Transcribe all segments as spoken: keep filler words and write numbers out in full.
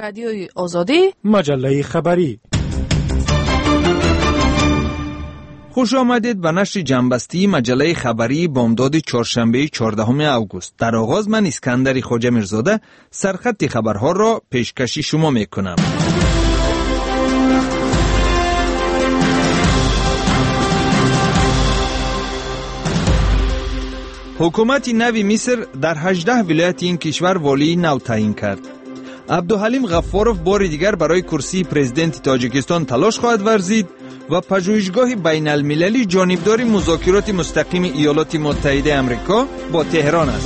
رادیوی آزادی، مجله خبری. خوش آمدید به نشر جنبستی مجله خبری بامداد چهارشنبه چهاردهم اوگوست. در آغاز من اسکندر خواجه میرزاده سرخط خبرها را پیشکشی شما میکنم. حکومت نوی مصر در هجده ولایت این کشور والی نو تعیین کرد. عبدالحلیم غفاروف بار دیگر برای کرسی پرزیدنت تاجیکستان تلاش خواهد ورزید و پژوهشگاه بین المللی جانبدار مذاکرات مستقیم ایالات متحده آمریکا با تهران است.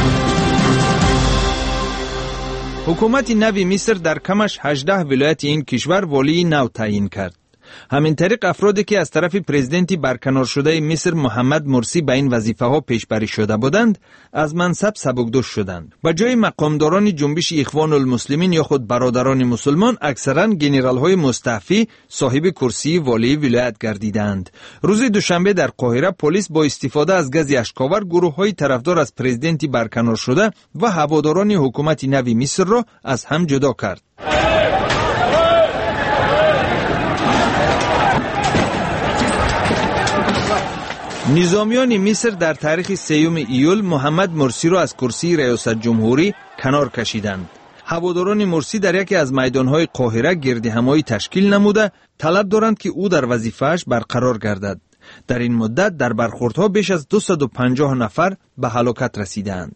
حکومت نوی مصر در کمش هجده ولایت این کشور والی نو تعیین کرد. همین طریق افرادی که از طرف پرزیدنت برکنار شده مصر محمد مرسی به این وظیفه ها پیشبری شده بودند از منصب سبکدوش شدند. به جای مقامداران جنبش اخوان المسلمین یا خود برادران مسلمان اکثرا گنرال های مستعفی صاحب کرسی والی ولایت گردیدند. روز دوشنبه در قاهره پلیس با استفاده از گاز اشکاور گروه های طرفدار از پرزیدنت برکنار شده و هواداران حکومت نوی مصر را از هم جدا کرد. نظامیان مصر در تاریخ سیوم ایول محمد مرسی را از کرسی ریاست جمهوری کنار کشیدند. هواداران مرسی در یکی از میدانهای قاهره گردهمایی تشکیل نموده طلب دارند که او در وظیفه‌اش برقرار گردد. در این مدت در برخوردها بیش از دویست و پنجاه نفر به هلاکت رسیدند.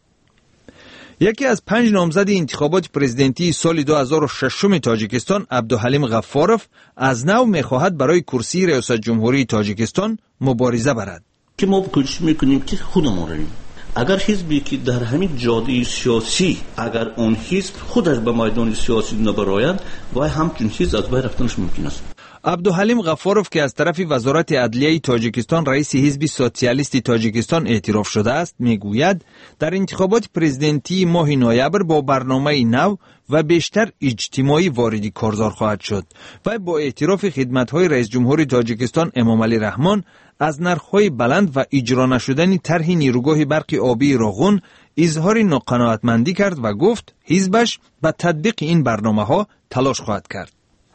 یکی از پنج نامزد انتخابات پرزیدنتی سال دو هزار و شش تاجیکستان عبدالحلیم غفاروف از نو می‌خواهد برای کرسی ریاست جمهوری تاجیکستان مبارزه برد. که ما کوشش میکنیم که خودمون ریم. اگر حزبی که در همین جاده سیاسی اگر اون حزب خودش به میدان سیاسی نبراید و همچون حزب از بین رفتنش ممکن است. عبدالحلیم غفاروف که از طرف وزارت عدلیه تاجیکستان رئیس حزب سوسیالیست تاجیکستان اعتراف شده است میگوید در انتخابات پرزیدنتی ماه نوامبر با برنامه نو و بیشتر اجتماعی واردی کارزار خواهد شد و با اعتراف خدمت‌های رئیس جمهور تاجیکستان امامعلی رحمان از نرخ‌های بلند و اجرا نشدن طرح نیروگاه برق آبی راغون اظهار ناقناعتمندی کرد و گفت حزبش به تطبیق این برنامه‌ها تلاش خواهد کرد.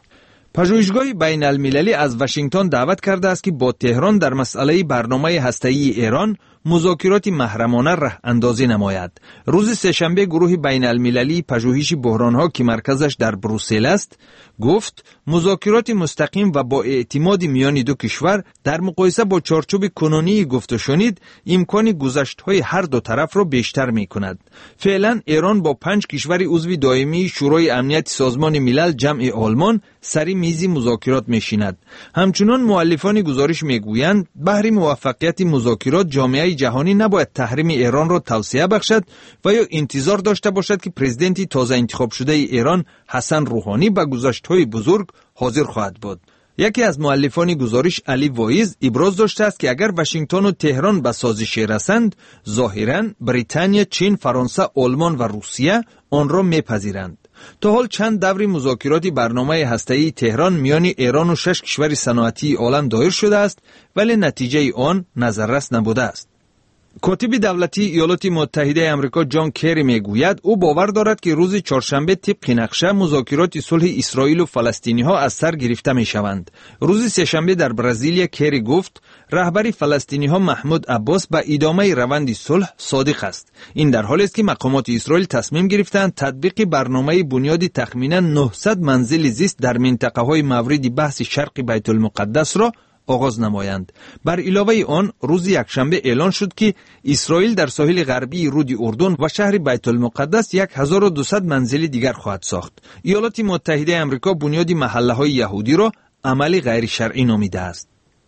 پژوهشگاه بین المللی از واشنگتن دعوت کرده است که با تهران در مسئله برنامه هسته‌ای ایران مذاکرات محرمانه راه اندازی نماید. روز سه‌شنبه گروه بین المللی پژوهش بحران‌ها که مرکزش در بروسل است گفت مذاکرات مستقیم و با اعتماد میان دو کشور در مقایسه با چارچوب کنونی گفت و شنید امکان گذشت‌های هر دو طرف را بیشتر می‌کند. فعلا ایران با پنج کشور عضو دائمی شورای امنیت سازمان ملل جمع آلمان سری میز مذاکرات میشیند. همچنان مؤلفان گزارش میگویند بهر موفقیت مذاکرات جامعه جهانی نباید تحریم ایران را توسعه بخشد و یا انتظار داشته باشد که پرزیدنت تازه انتخاب شده ایران حسن روحانی به گذشته‌های بزرگ حاضر خواهد بود. یکی از مؤلفان گزارش علی وایز ابراز داشته است که اگر واشنگتن و تهران به سازش رسند ظاهراً بریتانیا، چین، فرانسه، آلمان و روسیه آن را میپذیرند. تا حال چند دور مذاکرات برنامه هسته‌ای تهران میان ایران و شش کشور صنعتی عالم دایر شده است ولی نتیجه آن نظررس نبوده است. کاتب دولتی ایالات متحده آمریکا جان کری میگوید او باور دارد که روز چهارشنبه طبق نقشه مذاکرات صلح اسرائیل و فلسطینی ها از سر گرفته می شوند. روز سه‌شنبه در برزیلیا کری گفت رهبر فلسطینی ها محمود عباس به ادامه روند صلح صادق است. این در حالی است که مقامات اسرائیل تصمیم گرفتند تطبیق برنامه بنیادی تخمینا نهصد منزل زیست در منطقه های مورد بحث شرق بیت المقدس را آغاز نمایند. بر علاوه آن روز یکشنبه اعلان شد که اسرائیل در ساحل غربی رود اردن و شهر بیت المقدس هزار و دویست منزل دیگر خواهد ساخت. ایالات متحده آمریکا بنیاد محله های یهودی را عمل غیر شرعی نامیده است.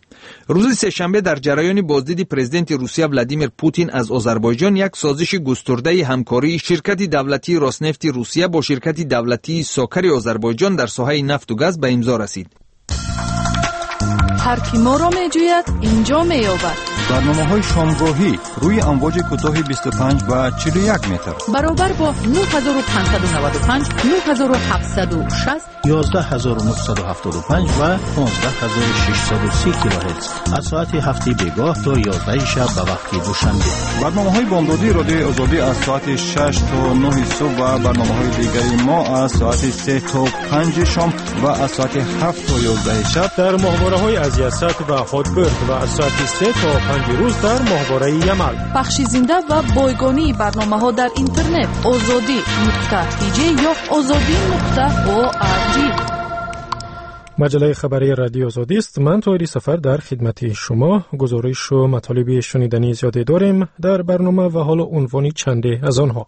روز سه‌شنبه در جریان بازدید پرزیدنت روسیه ولادیمیر پوتین از آذربایجان یک سازش گسترده همکاری شرکت دولتی راسنفت روسیه با شرکت دولتی ساکر آذربایجان در ساحه نفت و گاز به امضا رسید. هر کی ما را میجوید اینجا مییابد. برنامه‌های شامگاهی روی امواج کوتاه بیست و پنج و چهل و یک متر برابر با نه هزار و پانصد و نود و پنج، نه هزار و هفتصد و شصت، یازده هزار و نهصد و هفتاد و پنج و پانزده هزار و ششصد و سی کیلوهرتز از ساعت هفت بیگاه تا یازده شب به وقت دوشنبه. برنامه‌های بامدادی رادیو آزادی از ساعت شش تا نه صبح و برنامه‌های دیگری ما از ساعت سه تا پنج شام و از ساعت هفت تا یازده شب در ماهواره‌های از یاست و هاتبرد و از ساعت سه تا پنج روز در ماهواره یمل. پخش زنده و بایگانی برنامه‌ها در اینترنت آزادی نقطه تی جی یا آزادی نقطه او آر جی. مجله خبری رادیو آزادی است. من طاهری سفر در خدمت شما. گزارش و مطالب شنیدنی زیاده داریم در برنامه و حالا عنوانی چنده از آنها.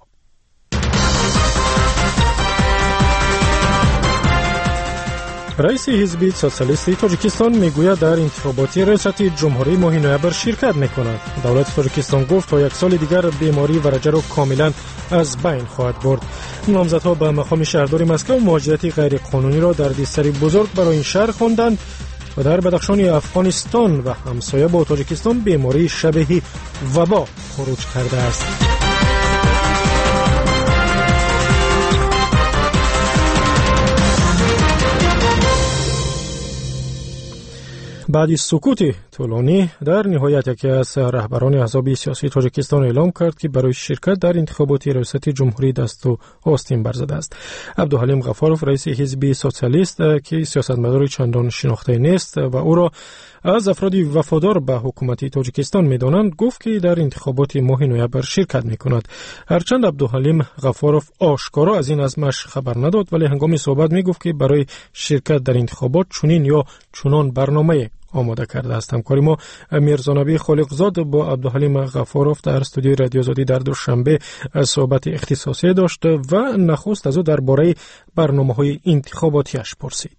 رئیس حزب سوسیالیستی تاجیکستان میگوید در انتخابات ریاست جمهوری ماه نوامبر شرکت میکند. دولت تاجیکستان گفت تا یک سال دیگر بیماری ورجه را کاملا از بین خواهد برد. نامزدها به مقام شهردار مسکو مهاجرت غیر قانونی را در دستری بزرگ برای این شهر خواندند و در بدخشان افغانستان و همسایه با تاجیکستان بیماری شبیه وبا خروج کرده است. بعد سکوت طولانی در نهایت یکی از رهبران احزاب سیاسی تاجیکستان اعلام کرد که برای شرکت در انتخابات ریاست جمهوری دست و آستین برزده است. عبدالحلیم غفاروف رئیس حزب سوسیالیست که سیاستمدار چندان شناخته نیست و او را از افرادی وفادار به حکومت تاجیکستان می‌دانند گفت که در انتخابات ماه نوامبر شرکت می‌کند. هرچند عبدالحلیم غفاروف آشکارا از این عزمش خبر نداد ولی هنگام صحبت می‌گفت که برای شرکت در انتخابات چنین یا چنان برنامه آماده کرده است. همکاری ما میرزانبی خالقزاد با عبدالحلیم غفاروف در استودیوی رادیو آزادی در دوشنبه صحبت اختصاصی داشت و نخست از او درباره برنامه‌های انتخاباتیش پرسید.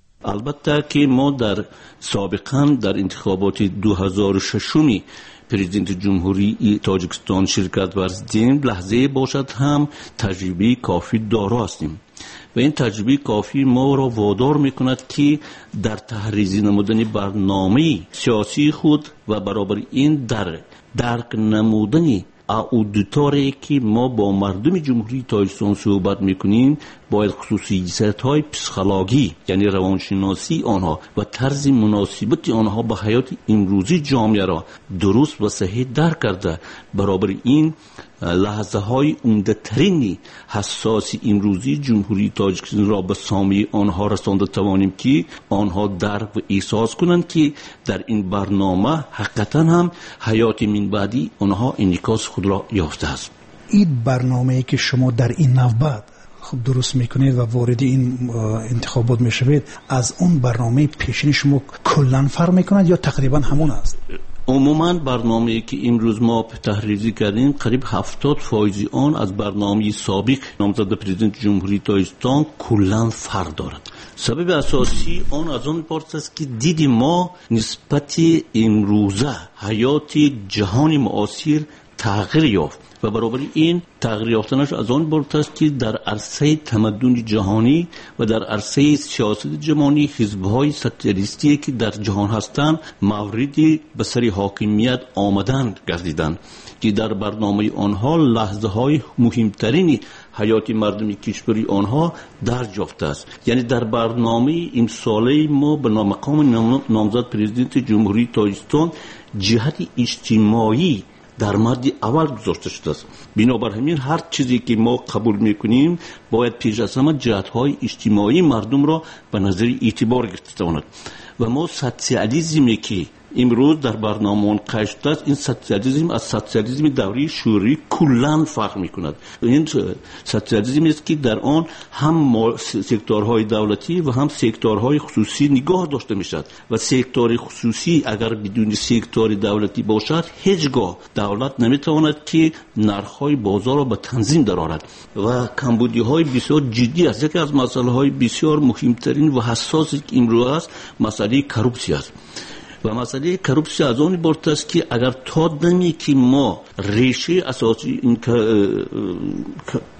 البته که ما در سابقا در انتخابات دو هزار و شش پرزیدنت جمهوری تاجیکستان شرکت ورزیدیم، لحظه باشد هم تجربه کافی دارا هستیم و این تجربه کافی ما را وادار میکند که در تحریزی نمودن برنامه سیاسی خود و برابر این در درک نمودن اودیتوری که ما با مردم جمهوری تاجیکستان صحبت میکنیم باید خصوصیت‌های پسیکولوژی یعنی روانشناسی آنها و طرز مناسبت آنها به حیات امروزی جامعه را درست و صحیح درک کرده برابر این لحظه های عمده ترین حساس امروزی جمهوری تاجیکستان را به سامع آنها رسانده توانیم که آنها درک و احساس کنند که در این برنامه حقیقتا هم حیات من بعدی آنها انعکاس خود را یافته است. این برنامه‌ای که شما در این نوبت خب درست میکنید و وارد این انتخابات میشوید از اون برنامه پیشین شما کلا فرق میکند یا تقریبا همون است؟ عموما برنامه‌ای که امروز ما تحریزی کردیم قریب هفتاد فایزی آن از برنامه سابق نامزد پرزیدنت جمهوری تاجیکستان کلا فرق دارد. سبب اساسی آن از آن پارت است که دید ما نسبت امروزه حیات جهان معاصر تغییر یافت و برابر این تغییر یافتنش از آن بابت است که در عرصه تمدن جهانی و در عرصه سیاست جهانی حزب‌های سوسیالیستی که در جهان هستند موردی به سر حاکمیت آمدند گردیدند که در برنامه آنها لحظه‌های مهمترین حیات مردم کشوری آنها درج یافته است. یعنی در برنامه امساله ما به مقام نامزد پرزیدنت جمهوری تاجیکستان جهت اجتماعی در مورد اول گذاشته شده است. بنابر همین هر چیزی که ما قبول میکنیم باید پیش از همه جهت‌های اجتماعی مردم را به نظر اعتبار گرفته باشد و ما سوسیالیسمی که امروز در برنامه قشت است این سوسیالیسم از سوسیالیسم دوری شوروی کلاً فرق میکند. این سوسیالیسمی است که در آن هم سکتورهای دولتی و هم سکتورهای خصوصی نگاه داشته میشد و سکتور خصوصی اگر بدون سکتور دولتی باشد هیچگاه دولت نمیتواند که نرخ‌های بازار را به تنظیم درآورد و کمبودی‌های بسیار جدی است. یکی از مسائل‌های بسیار مهمترین و حساسی که امروز است مسئله کروپسی است و مسئله کروپسی از آن بابت است که اگر تا دمی که ما ریشه اساسی این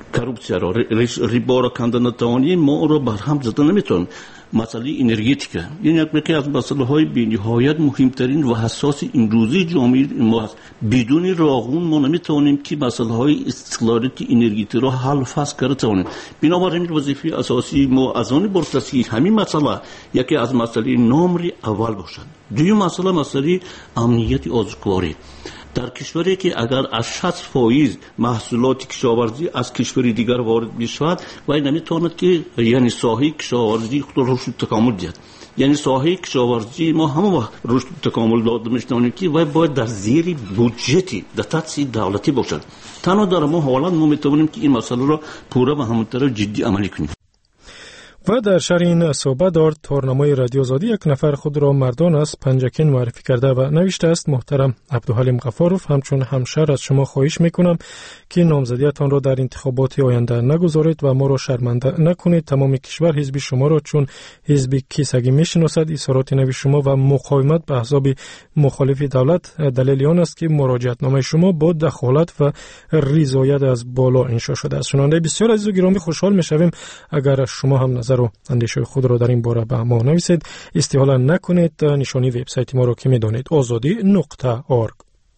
коррупция ро рибо ро канда натавоним мо ро барҳам зада наметавонем. مسئله انرژتیکه این یکی از مسائل بی‌نهایت مهمترین و حساس امروزی جامعه ما است. بدون راهون ما نمیتوانیم که مسائل های استقلالیت انرژیتی را حل فصل کنیم. بنابراین وظیفه اساسی ما از آن برست است که همین مسئله یکی از مسائل نمره اول باشد. دوم مسئله مسئله امنیت آزادگاری. در کشوری که اگر از شصت فایز محصولات کشاورزی از کشوری دیگر وارد بشود و این نمیتواند که یعنی ساحه کشاورزی خود را رشد تکامل دهد. یعنی ساحه کشاورزی ما همه وقت رشد تکامل داده می‌شنویم که و باید در زیر بودجتی در تأسیس دولتی باشد. تنها در ما حالا ما میتوانیم که این مسئله را پورا و همانطور جدی عملی کنیم. و در شهر این صحبت دارد تورنمای رادیو آزادی یک نفر خود را مردان از پنجکین معرفی کرده و نوشته است: محترم عبدالحلیم غفاروف، همچون همشهر از شما خواهش میکنم که نامزدیتان را در انتخابات آینده نگذارید و ما را شرمنده نکنید. تمام کشور حزب شما را چون حزب کیسگی میشناسد. اظهارات نوی شما و مقاومت به احزاب مخالف دولت دلیل آن است که مراجعتنامه شما با دخالت و رضایت از بالا انشا شده است. شنونده بسیار عزیز و گرامی، خوشحال میشویم اگر شما هم نظر و اندیشه خود را در این باره به ما نویسید. استحاله نکنید. نشانی وبسایت ما را که میدانید آزادی نقطه اورگ.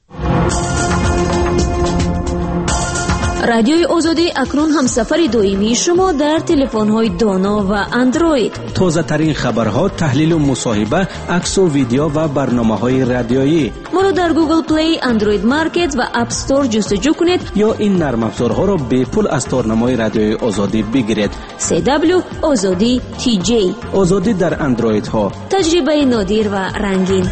رادیوی آزادی اکنون هم سفر دائمی شما در تلفن‌های دانا و اندروید. تازه ترین خبرها، تحلیل و مصاحبه، عکس و ویدیو و برنامه‌های رادیویی. ما را در گوگل پلی، اندروید مارکت و اپ استور جستجو کنید یا این نرم افزارها را به پول از تورنمای رادیوی آزادی بگیرید. سی دبلیو آزادی تی جی. آزادی در اندروید ها. تجربه نادر و رنگین.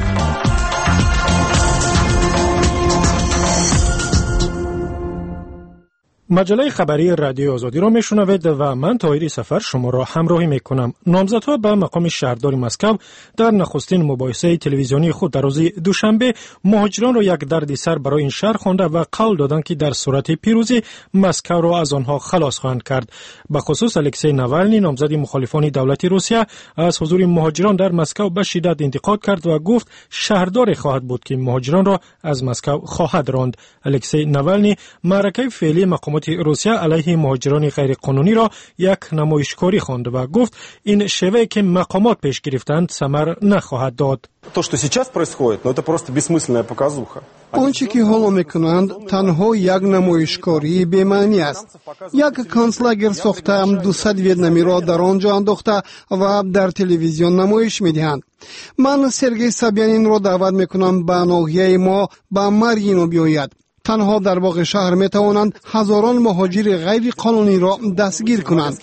مجله خبری رادیو آزادی را میشنوید و من طاهری سفر شما را همراهی میکنم. نامزدها به مقام شهرداری مسکو در نخستین مباحثه تلویزیونی خود در روز دوشنبه مهاجران را یک دردسر برای این شهر خوانده و قول دادند که در صورت پیروزی مسکو را از آنها خلاص خواهند کرد. به خصوص الکسی ناوالنی، نامزد مخالفان دولت روسیه، از حضور مهاجران در مسکو به شدت انتقاد کرد و گفت شهرداری خواهد بود که مهاجران را از مسکو خواهد راند. الکسی ناوالنی معرکه فعلی مقامات روسیه علیه مهاجران غیر قانونی را یک نمایشکاری خواند و گفت این شیوه که مقامات پیش گرفتند ثمر نخواهد داد. То, что сейчас происходит, ну это просто бессмысленная показуха. آنچه که حالا میکنند تنها یک نمایشکاری بی‌معنی است. یک کنسلاگر ساخته دویست ویتنامی را در آنجا انداخته و در تلویزیون نمایش میدهند. من سرگئی سابیانین را دعوت میکنم به ناحیه ما به مارینو بیاید. تنها در باغ شهر می توانند هزاران مهاجر غیر قانونی را دستگیر کنند.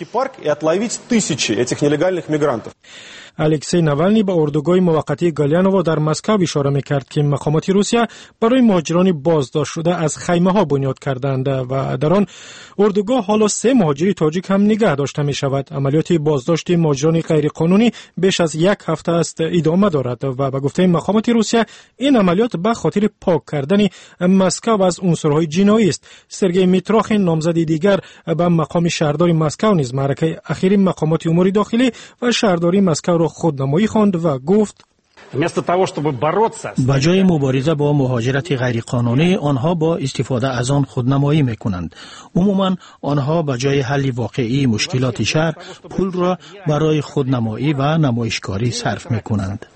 الکسی ناوالنی به اردوگاه موقتی گالیانووا در مسکو اشاره میکرد که مقامات روسیه برای مهاجران بازداشت شده از خیمه ها بنیاد کردند و در آن اردوگاه حالا سه مهاجر تاجیک هم نگه داشته می شود. عملیات بازداشت مهاجران غیر قانونی بیش از یک هفته است ادامه دارد و به گفته مقامات روسیه این عملیات به خاطر پاک کردن مسکو از عنصرهای جنایی است. سرگئی میتراخین، نامزد دیگر به مقام شهرداری مسکو، نیز معرکه اخیر مقامات امور داخلی و شهرداری مسکو خودنمایی خواند و گفت به جای مبارزه با مهاجرت غیر قانونی آنها با استفاده از آن خودنمایی میکنند. عموما آنها به جای حل واقعی مشکلات شهر پول را برای خودنمایی و نمایشکاری صرف میکنند.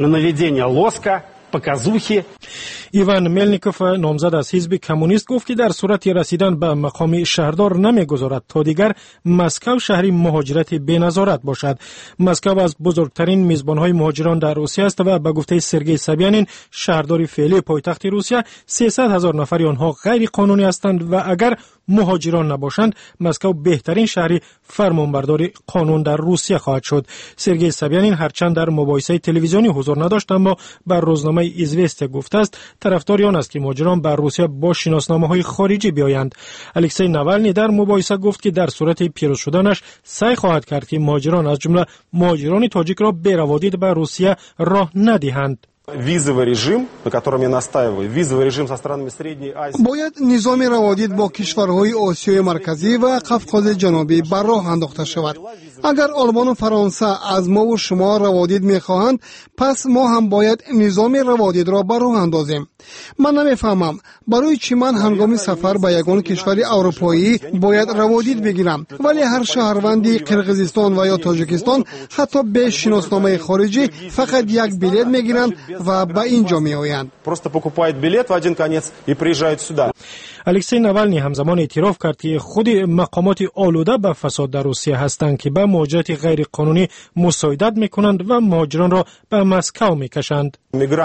ایوان ملنیکوف، نامزد از حزب کمونیست، گفت که در صورت رسیدن به مقام شهردار نمیگذارد تا دیگر مسکو شهری مهاجرت بی‌نظارت باشد. مسکو از بزرگترین میزبانهای مهاجران در روسیه است و به گفته سرگئی سابیانین، شهرداری فعلی پایتخت روسیه، سیصد هزار نفری آنها غیر قانونی هستند و اگر مهاجران نباشند مسکو بهترین شهری فرمانبردار قانون در روسیه خواهد شد. سرگئی سابیانین هرچند در مباحثه تلویزیونی حضور نداشت اما بر روزنامه ایزوستیا گفته است طرفدار آن است که مهاجران بر روسیه با شناسنامه‌های خارجی بیایند. الکسی ناوالنی در مباحثه گفت که در صورت پیروز شدنش سعی خواهد کرد که مهاجران از جمله مهاجران تاجیک را بی روادید به روسیه راه ندهند. Визовый режим, на котором я настаиваю, визовый режим со странами Средней Азии. باید نظام روادید با کشورهای آسیای مرکزی و قفقاز جنوبی بر راه انداخته شود. اگر آلمان و فرانسه از ما و شما روادید میخواهند، پس ما هم باید نظام روادید را بر راه اندازیم. من نمیفهمم برای چی من هنگام سفر به یگان کشور اروپایی باید روادید بگیرم، ولی هر شهروندی قرقیزستان و یا تاجیکستان حتی به شناسنامه خارجی فقط یک بلیط میگیرند و به اینجا میآیند. Просто покупают билет в один конец и приезжают сюда. الکسی ناولنی همزمان اعتراف کرد که خود مقامات آلوده به فساد در روسیه هستند که به مهاجرت غیر قانونی مساعدت میکنند و مهاجران را به مسکو میکشند.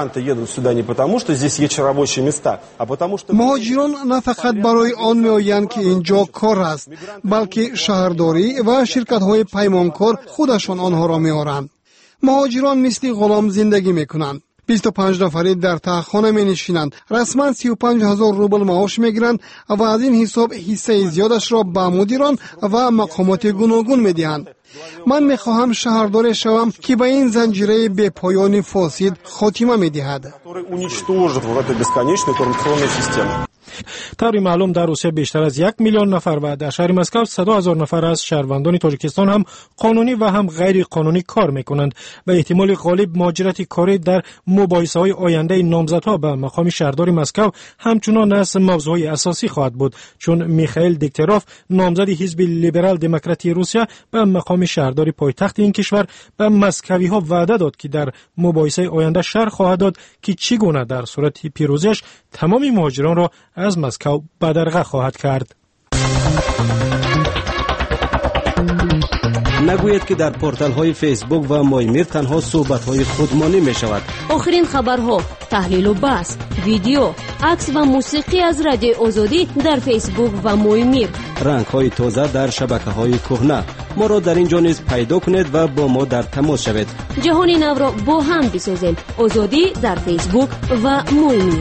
مهاجران نه فقط برای آن میآیند که اینجا کار است، بلکه شهرداری و شرکت های پیمانکار خودشان آنها را میآورند. مهاجران مثل غلام زندگی میکنند. بیست و پنج نفری در تهخانه می نشینند. رسما سی و پنج هزار روبل معاش می گیرند و از این حساب حصه زیادش را به مدیران و مقامات گوناگون می دهند. من می خواهم شهردار شوم که به این زنجیره به پایان فاسد خاتمه می دهد. طوری معلوم در روسیه بیشتر از یک میلیون نفر و در شهر مسکو صد هزار نفر از شهروندان تاجیکستان هم قانونی و هم غیر قانونی کار میکنند و احتمال غالب مهاجرت کاری در مباحثه های آینده نامزدها به مقام شهرداری مسکو همچنان از موضوع اساسی خواهد بود، چون میخائیل دیکتروف نامزد حزب لیبرال دموکراتی روسیه به مقام شهرداری پایتخت این کشور به مسکوی ها وعده داد که در مباحثه آینده شرح خواهد داد که چگونه در صورت پیروزیش تمام مهاجران را از مسکو بدرقه خواهد کرد. نگوید که در پورتال های فیسبوک و مایمیر تنها صحبت های خودمانی می شود. آخرین خبرها، تحلیل و بحث، ویدیو، عکس و موسیقی از رادیو آزادی در فیسبوک و مایمیر. رنگ های تازه در شبکه های کهنه. ما را در اینجا نیز پیدا کنید و با ما در تماس شوید. جهان نو را با هم بسازیم. آزادی در فیسبوک و مایمیر.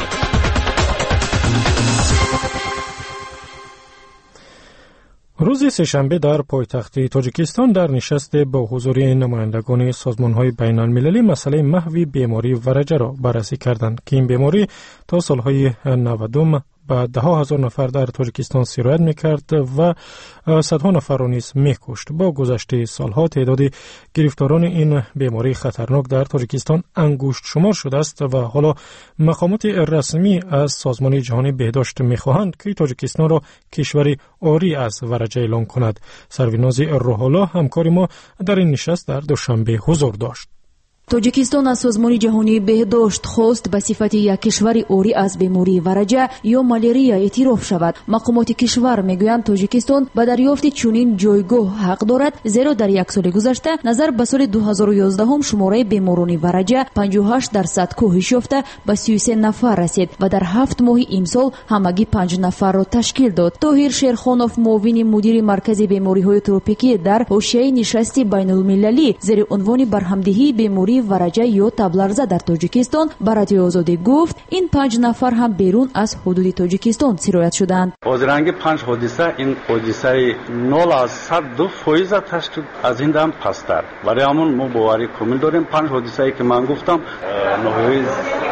روز سه‌شنبه در پایتخت تاجیکستان در نشست با حضور نمایندگان سازمان‌های بین‌المللی مسئله محو بیماری ورجه را بررسی کردند که این بیماری تا سالهای نود به ده هزار نفر در تاجیکستان سرایت می‌کرد و صدها نفر را نیز می‌کشت. با گذشت سالها تعداد گرفتاران این بیماری خطرناک در تاجیکستان انگشت شمار شده است و حالا مقامات رسمی از سازمان جهانی بهداشت می‌خواهند که تاجیکستان را کشوری عاری از ورجه اعلام کند. سروناز روح‌الله همکار ما در این نشست در دوشنبه حضور داشت. توجیکستان از سازمان جهانی بهداشت خواست به صفت یک کشور عاری از بیماری ورجه یا مالاریا اعتراف شود. مقامات کشور میگویند توجیکستان به دریافت چنین جایگاه حق دارد، زیرا در یک سال گذشته نظر به سال دو هزار و یازده هم شماره بیماران ورجه پنجاه و هشت درصد کاهش یافته به سی و سه نفر رسید و در هفت ماه امسال همگی پنج نفر را تشکیل داد. طاهر شیرخانوف، معاون مدیر مرکز بیماری‌های تروپیکی در حاشیه نشست بین‌المللی زیر عنوان برهمدهی بیماری ورجه یا تبلرزه در تاجیکستان به رادیو آزادی گفت این پنج نفر هم بیرون از حدود تاجیکستان سرایت شدند. بازرگانی پنج حادثه این حادثه نول از صد دو فیصد تشکیل از این دم پستر. برای همون ما باوری کامل داریم. پنج حادثه‌ای که من گفتم نهایی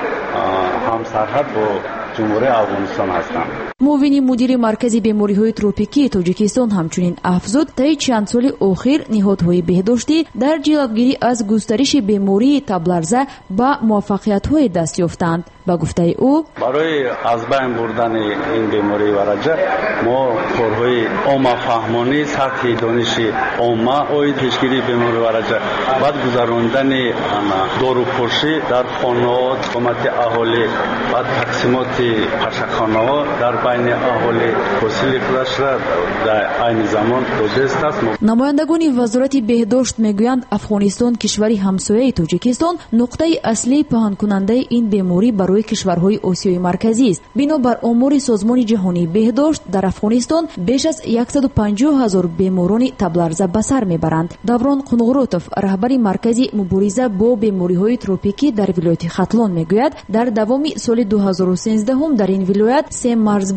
هم سرحد با جمهوری افغانستان هستند. معاون مدیر مرکز بیماری‌های تروپیکی تاجیکستان همچنین افزود طی چند سال اخیر نهادهای بهداشتی در جلوگیری از گسترش بیماری تبلرزه با موفقیت‌های دست یافتند. با گفته او برای از بین بردن این بیماری ورجه ما کارهای عامه فهمانی سطح دانش عامه اوی پیشگیری بیماری ورجه بعد گذراندن داروپاشی در خانه‌ها حکومت اهالی بعد تقسیمات پشخانه‌ها در بین اهالی حاصل خودش را در این زمان دست است. نمایندگان وزارت بهداشت میگویند افغانستان کشوری همسایه تاجیکستان نقطه اصلی پنهان کننده این بیماری برای کشورهای آسیای مرکزی است. بنابر آمار سازمان جهانی بهداشت در افغانستان بیش از صد و پنجاه هزار بیماران تبلرزه به سر میبرند. دوران قنقروتوف، رهبر مرکز مبارزه با بیماری‌های تروپیکی در ولایت ختلان میگوید در دوام سال دو هزار و سیزده هم در این ولایت سه مرز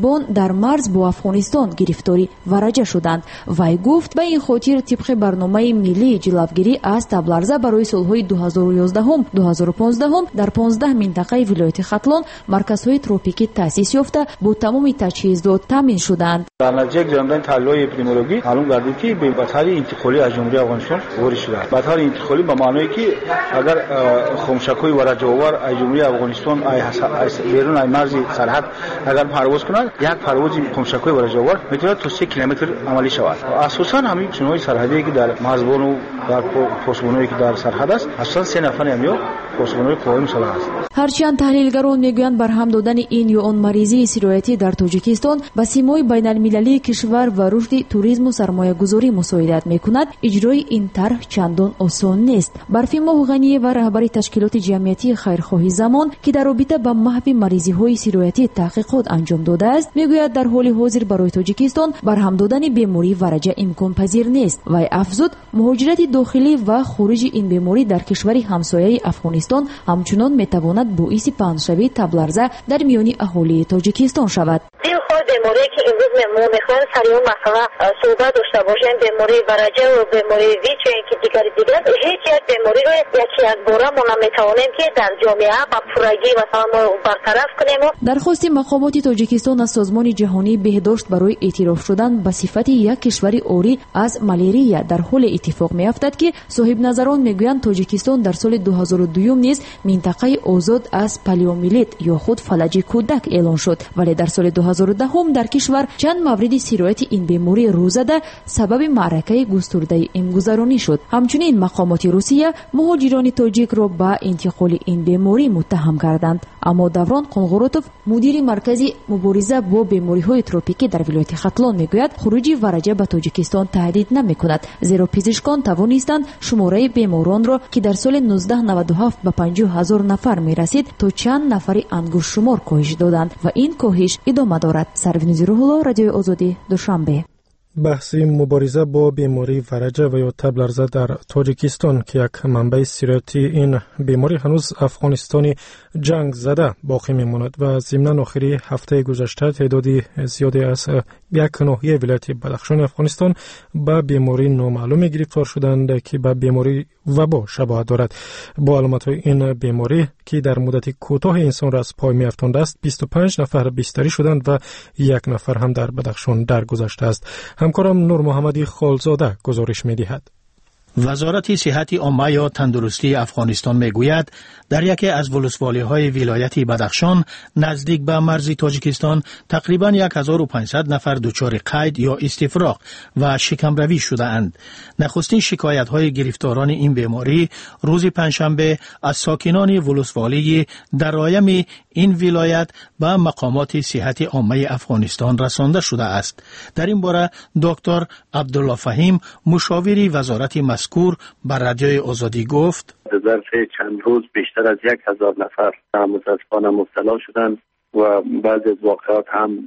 طالبان در مرز با افغانستان گرفتاری ورجه شدند. وی گفت به این خاطر طبق برنامه ملی جلوگیری از تبلرزه برای سالهای دو هزار و یازده و دو هزار و پانزده در پانزده منطقه ولایت ختلان مرکزهای تروپیکی تأسیس یافته با تمام تجهیزات تامین شدند. در نتیجه گرفتن تحلیل اپیدمیولوژی معلوم گردید که به بطور انتقالی از جمهوری افغانستان وارد شده. بطور انتقالی به معنی که اگر خمشک‌های ورجه آور از جمهوری افغانستان از بیرون از مرز سرحد اگر پرواز کنند، یک پرواز خمشک‌های ورجه آور میتواند تا سه کیلومتر عملی شود. اساساً همین چنوی سرحدی که در مرزبان و در پاسبانایی که در سرحد است، اساساً سه نفر همیو پاسبانای قوای مسلح است. هرچند تحلیلگران میگویند برهم دادن این یا آن مریضی سرایتی در تاجیکستان با سیمای بین المللی کشور و رشد توریسم و سرمایه گذاری مساعدت میکند، اجرای این طرح چندان آسان نیست. برفی ماه غنیه و رهبر تشکیلات جمعیتی خیرخواهی زمان که در رابطه با محو مریضی های سرایتی تحقیقات انجام داده است، میگوید در حال حاضر برای تاجیکستان برهم دادن بیماری ورجه امکان پذیر نیست و افزود مهاجرت داخلی و خروج این بیماری در کشور همسایه افغانستان همچنان میتواند باعث پنه‌شوی تبلرزه در میان اهالی تاجیکستان شود. این خود بیماری که امروز ما میخوایم سر اون مسئله صحبت داشته باشیم، بیماری ورجه و بیماری ویچ و اینکه دیگر دیگر هیچ یک بیماری رو یکی یک باره ما نمیتوانیم که در جامعه با پورگی مثلا ما برطرف کنیم. درخواست مقامات تاجیکستان از سازمان جهانی بهداشت برای اعتراف شدن به صفت یک کشور عاری از مالاریا در حال اتفاق میافتد که صاحب نظران میگویند تاجیکستان در سال دو هزار و دو نیز منطقه آزاد از پالیومیلیت یا خود فلج کودک اعلان شد، ولی در سال دو هزار و ده در کشور چند مورد سرایت این بیماری روز زده سبب معرکه گسترده امگذرانی شد. همچنین مقامات روسیه مهاجران تاجیک را با انتقال این بیماری متهم کردند. اما دوران قنقروتوف مدیر مرکزی مبارزه با بیماری‌های تروپیکی در ولایت ختلان میگوید خروج ورجه به تاجیکستان تهدید نمی‌کند، زیرا پزشکان توانستند شماره بیماران را که در سال نوزده نود و هفت به پنجاه هزار نفر میرسید تا چند نفری انگشت شمار کاهش دادند و این کاهش ادامه دارد. سروینوزی روح‌الله، رادیو آزادی، دوشنبه. بحث مبارزه با بیماری ورجه و یا تبلرزه در تاجیکستان که یک منبع سرایتی این بیماری هنوز افغانستانی جنگ زده باقی میماند و ضمن آخری هفته گذشته تعدادی زیادی از یک ناحیه ولایت بدخشان افغانستان با بیماری نامعلوم گرفتار شدند که با بیماری وبا شباهت دارد. با علامت‌های این بیماری که در مدت کوتاه انسان را از پای می‌افتانده است، بیست و پنج نفر بستری شدند و یک نفر هم در بدخشان درگذشته است. همکارم نور محمدی خالزاده گزارش می‌دهد. وزارت صحت عامه یا تندرستی افغانستان میگوید در یکی از ولسوالی‌های ولایت بدخشان نزدیک به مرز تاجیکستان تقریباً هزار و پانصد نفر دچار قید یا استفراغ و شکمروی شده اند. نخستین شکایت‌های گرفتاران این بیماری روز پنجشنبه از ساکنان ولسوالی درایم این ولایت به مقامات صحت عامه افغانستان رسانده شده است. در این باره دکتر عبدالله فهیم مشاوری وزارت مذکور بر رادیوی آزادی گفت در ظرف چند روز بیشتر از یک هزار نفر متاسفانه مبتلا شدند و بعضی از واقعات هم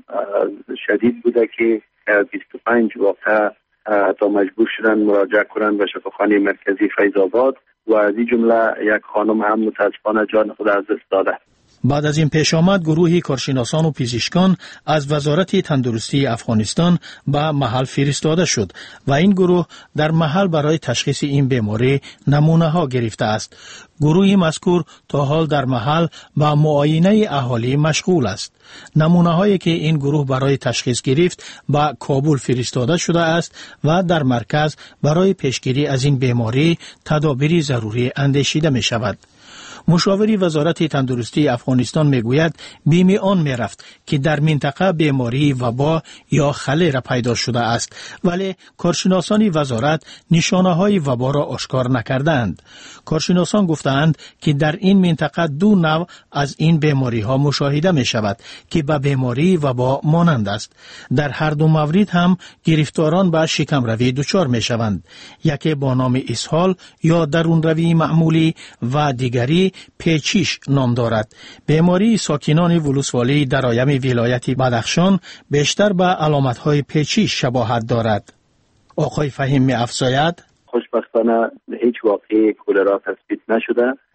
شدید بوده که بیست و پنج واقعه حتی مجبور شدن مراجعه کنند به شفاخانه مرکزی فیض آباد و از این جمله یک خانم هم متاسفانه جان خود از دست داده. بعد از این پیش آمد گروهی کارشناسان و پزشکان از وزارت تندرستی افغانستان به محل فرستاده شد و این گروه در محل برای تشخیص این بیماری نمونه ها گرفته است. گروه مذکور تا حال در محل با معاینه اهالی مشغول است. نمونه هایی که این گروه برای تشخیص گرفت به کابل فرستاده شده است و در مرکز برای پیشگیری از این بیماری تدابیر ضروری اندیشیده می شود. مشاوری وزارت تندرستی افغانستان میگوید بیم آن میرفت که در منطقه بیماری وبا یا خلر پیدا شده است، ولی کارشناسان وزارت نشانه های وبا را آشکار نکردند. کارشناسان گفتند که در این منطقه دو نوع از این بیماری ها مشاهده می شود که به بیماری وبا مانند است. در هر دو مورد هم گرفتاران به شکمروی دچار می شوند، یکی با نام اسهال یا درونروی معمولی و دیگری پیچیش نام دارد. بیماری ساکنان ولسوالی درایم ولایت بدخشان بیشتر به علامت‌های پیچیش شباهت دارد. آقای فهیم می افزاید: خوشبختانه هیچ واقعی کولرا تثبیت نشده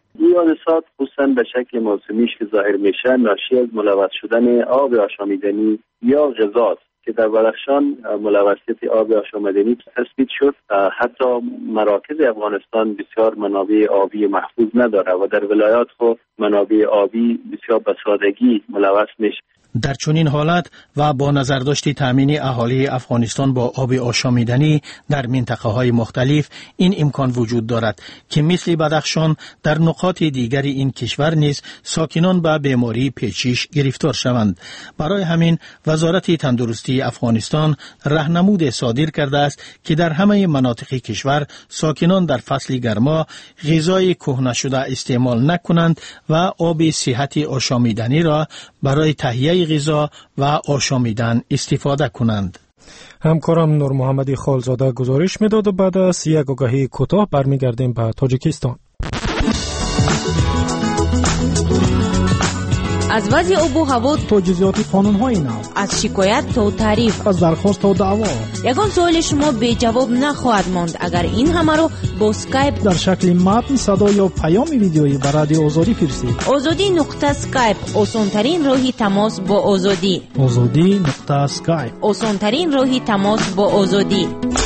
این حادثات خصوصا به شکل موسمیش که ظاهر میشه ناشی از ملوث شدن آب آشامیدنی یا غذاست که در بدخشان ملوثیت آب آشامیدنی تثبیت شد. حتی مراکز افغانستان بسیار منابع آبی محفوظ نداره و در ولایات خود منابع آبی بسیار به سادگی ملوث میشه. در چنین حالت و با نظرداشت تامین اهالی افغانستان با آب آشامیدنی در منطقه های مختلف این امکان وجود دارد که مثل بدخشان در نقاط دیگر این کشور نیز ساکنان به بیماری پیچش گرفتار شوند. برای همین وزارت تندرستی افغانستان راهنمود صادر کرده است که در همه مناطق کشور ساکنان در فصل گرما غذای کهنه شده استعمال نکنند و آب صحت آشامیدنی را برای تهیه غذا و آشامیدن استفاده کنند. همکارم نور محمدی خالزاده گزارش میداد و بعد از یک آگاهی کوتاه برمیگردیم به تاجیکستان. از وضع آب و هوا تا جزئیات قانون‌های نو، از شکایت تا تعریف، از درخواست تا دعوا، یگان سوال شما به جواب نخواهد ماند اگر این همه رو با اسکایپ در شکل متن، صدا یا پیام ویدیویی به رادیو آزادی فرستید. آزادی نقطه اسکایپ آسان‌ترین راهی تماس با آزادی. آزادی نقطه اسکایپ آسان‌ترین راهی تماس با آزادی.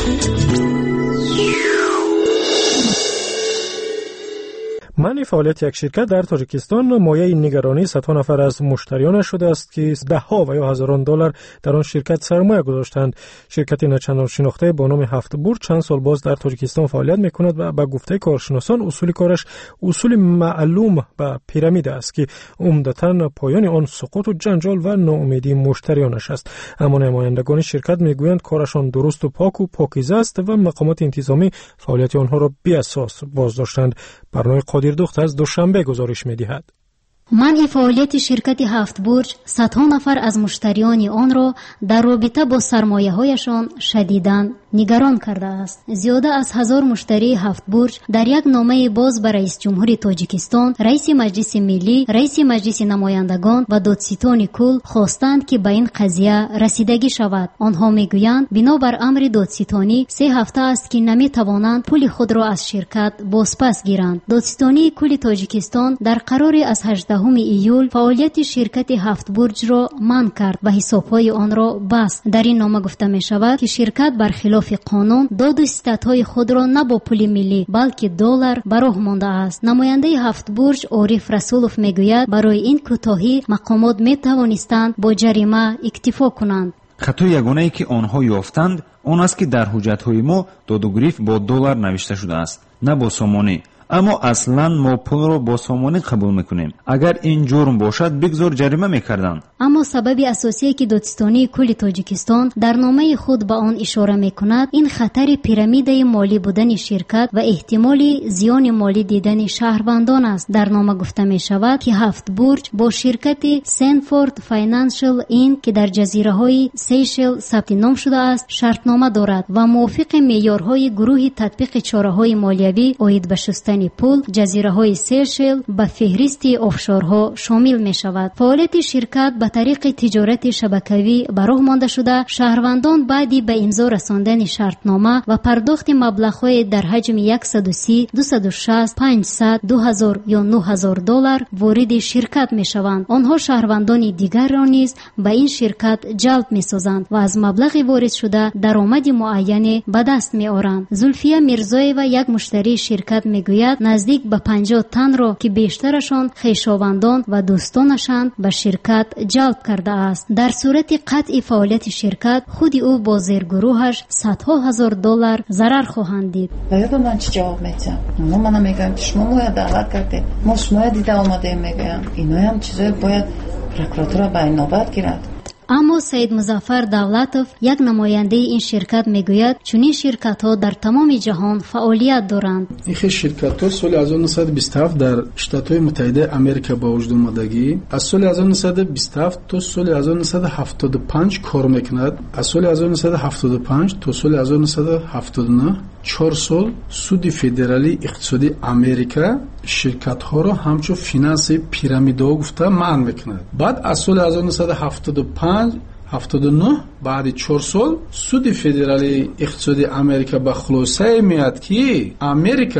منع فعالیت یک شرکت در تاجیکستان مایه نگرانی صدها نفر از مشتریانش شده است که ده ها و یا هزاران دلار در آن شرکت سرمایه گذاشتند. شرکت نچندان شناخته با نام هفت برج چند سال باز در تاجیکستان فعالیت میکند و به گفته کارشناسان اصول کارش اصول معلوم به پیرامید است که عمدتاً پایان آن سقوط و جنجال و ناامیدی مشتریانش است. اما نمایندگان شرکت میگویند کارشان درست و پاک و پاکیزه است و مقامات انتظامی فعالیت آنها را بی اساس بازداشتند. برنامه قادر دخت از دوشنبه گزارش می‌دهد. منع فعالیت شرکت هفت برج صدها نفر از مشتریان آن را در رابطه با سرمایه‌هایشان شدیداً نگران کرده است. زیاده از هزار مشتری هفت برج در یک نامه باز به رئیس جمهور تاجیکستان، رئیس مجلس ملی، رئیس مجلس نمایندگان و دادستان کل خواستند که به این قضیه رسیدگی شود. آنها میگویند بنابر امر دادستانی سه هفته است که نمیتوانند پول خود را از شرکت بازپس گیرند. دادستانی کل تاجیکستان در قرار از هجدهم ایول فعالیت شرکت هفت برج را منع کرد و حسابهای آن را بست. در این نامه گفته می شود که شرکت برخلاف قانون داد و استدهای خود را نه با پول ملی بلکه دلار به راه مانده است. نماینده هفت برج عارف رسولوف میگوید برای این کوتاهی مقامات می توانستند با جریمه اکتفا کنند. خطای یگانه ای که آنها یافتند آن است که در حجت‌های ما داد و گریفت با دلار نوشته شده است، نه با سامانه. اما اصلا ما پول را با سامانه قبول میکنیم. اگر این جرم باشد بگذار جریمه میکردند. اما سبب اساسی که دادستانی کل تاجیکستان در نامه خود به آن اشاره میکند این خطر پیرامیده مالی بودن شرکت و احتمال زیان مالی دیدن شهروندان است. در نامه گفته می شود که هفت برج با شرکت سنفورد فاینانشل این که در جزیره های سیشل ثبت نام شده است شرطنامه دارد و موافق معیارهای گروه تطبیق چاره‌های مالیوی عاید به شستن پول جزیره های سیشل به فهرست آفشورها شامل می شود. فعالیت شرکت به طریق تجارت شبکه‌ای به راه مانده شده شهروندان بعدی به امضا رساندن شرطنامه و پرداخت مبلغ‌های در حجم صد و سی، دویست و شصت، پانصد، دو هزار یا نه هزار دلار وارد شرکت می شوند. آنها شهروندان دیگر را نیز به این شرکت جلب می سازند و از مبلغ وارد شده درآمد معین به دست می آورند. زلفیه میرزایو یک مشتری شرکت می گوید نزدیک به پنجاه تن را که بیشترشان خویشاوندان و دوستانشان به شرکت جلب کرده است. در صورت قطع فعالیت شرکت خود او با زیرگروهش صدها هزار دلار ضرر خواهند دید. باید من چی جواب میدم؟ اما من میگم شما باید دعوت کردید، ما شما دیده آمده میگم اینا هم چیزای باید پروکراتور به نوبت گیرد. اما سید مظفر دولتوف یک نماینده این شرکت میگوید چنین شرکت‌ها در تمام جهان فعالیت دارند. این شرکت‌ها سال هزار و نهصد و بیست و هفت در شتات‌های متحده آمریکا با وجود آمدگی از سال هزار و نهصد و بیست و هفت تا سال هزار و نهصد و هفتاد و پنج کار میکند. از سال هزار و نهصد و هفتاد و پنج تا سال هزار و نهصد و هفتاد و نه چهار سال سود فدرالی اقتصادی آمریکا شرکت‌ها را همچون فینانس پیرامیدها گفته منع میکند. بعد از سال هزار و نهصد و هفتاد و پنج هفتاد و نه بعد چهار سال سود فدرالی اقتصادی آمریکا به خلاصه میاد که آمریکا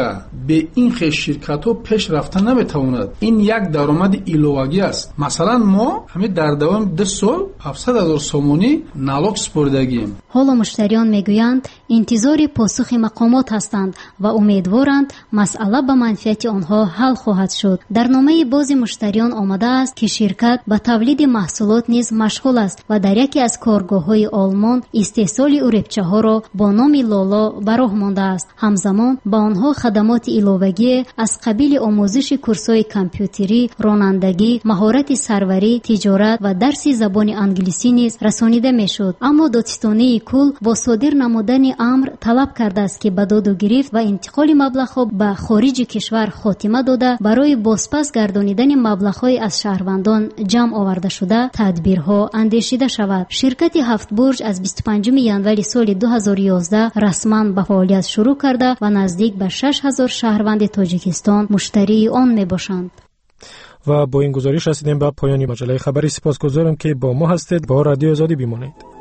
به این خیلی شرکت ها پیش رفتن نمیتواند. این یک درآمد ایلوگی است. مثلا ما همین در دوام ده سال هفتصد هزار سومونی نالوگ سپردگیم. حالا مشتریان میگویند انتظار پاسخ مقامات هستند و امیدوارند مسئله به منفعت آنها حل خواهد شد. در نامه بعضی مشتریان آمده است که شرکت به تولید محصولات نیز مشغول است و در یکی از کارگاه‌های آلمان استحصال اورپچه‌ها را با نام لالا به راه مانده است. همزمان با آنها خدمات ایلوگی از قبیل آموزش کورس‌های کامپیوتری، رانندگی، مهارت سروری، تجارت و درس زبان انگلیسی نیز رسانیده میشد. اما دادستانی کل با صادر نمودن امر طلب کرده است که به داد و گرفت و انتقال مبلغ‌ها به خارج کشور خاتمه داده برای بازپس گردانیدن مبلغ‌های از شهروندان جمع آورده شده تدبیرها اندیشیده شود. شرکت هفت برج از بیست و پنجم ژانویه سال دو هزار و یازده رسما به فعالیت شروع کرده و نزدیک به شش هزار شهروند تاجیکستان مشتری آن میباشند. و با این گزارش رسیدیم به پایان مجله خبری. سپاسگزارم که با ما هستید. با رادیو آزادی بمانید.